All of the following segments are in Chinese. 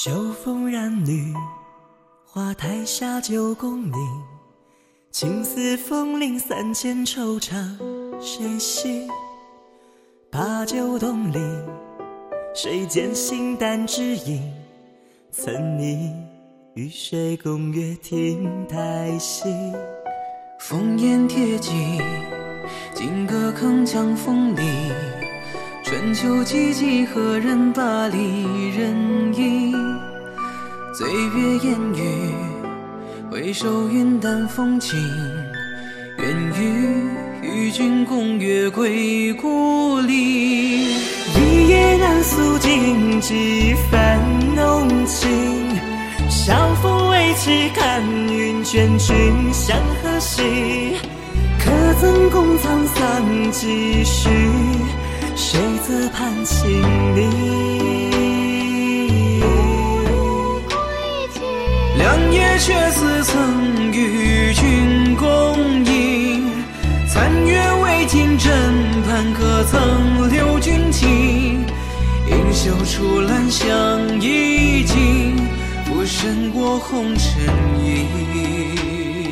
秋风染绿，花台下9公里，青丝风铃3000惆怅谁系？把酒东篱，谁见形单只影？曾你与谁共阅亭台戏？ 烽烟铁骑，金戈铿锵风里。春秋寂寂，何人把离人忆？岁月烟雨，回首云淡风轻。愿与君共阅归故里。 一夜难诉尽几番浓情，晓风微起，看云卷君向何夕？可曾共沧桑几许？谁自盼情离？ 良夜却似曾与君共饮，残月未尽枕畔，可曾留君情？映袖处兰香已尽，浮生过红尘影。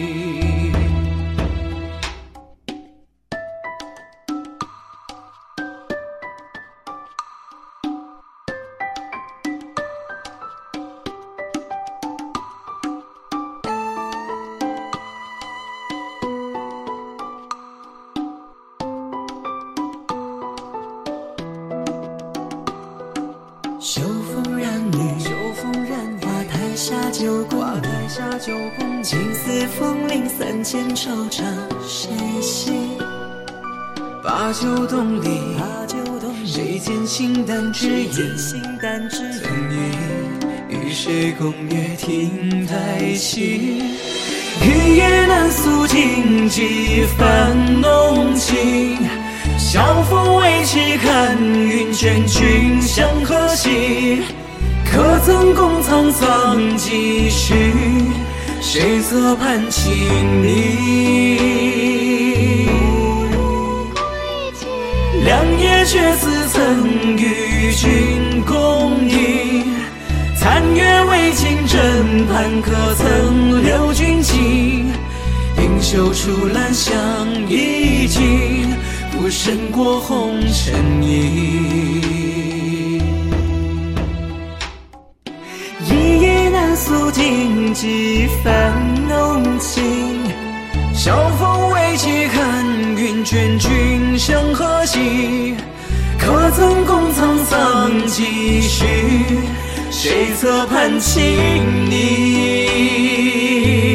秋风染绿，花台下9公里，青丝风铃3000惆怅谁系？ 把酒东篱，谁见形单只影？曾你与谁共阅亭台戏？ 一夜难诉尽几番浓情，晓风微起，看云卷君向何夕？可曾共沧桑几许？谁侧畔情离？良夜却似曾与君共饮，残月未尽枕畔，可曾留君情？映袖处兰香已尽，浮生过红尘影。一夜难诉尽几番浓情， 晓风微起，看云卷君向何夕？ 可曾共沧桑几许？谁侧畔情离？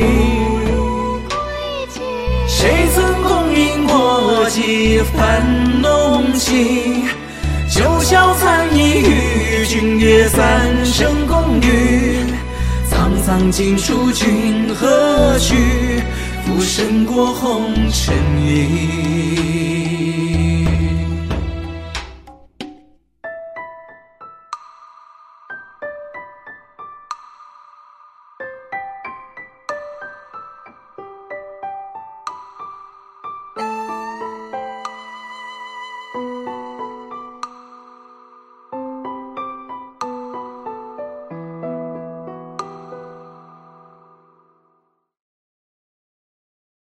谁曾共饮过几番浓情？九霄残翼，与君约3生共语。沧桑尽处君何去？浮生过红尘影。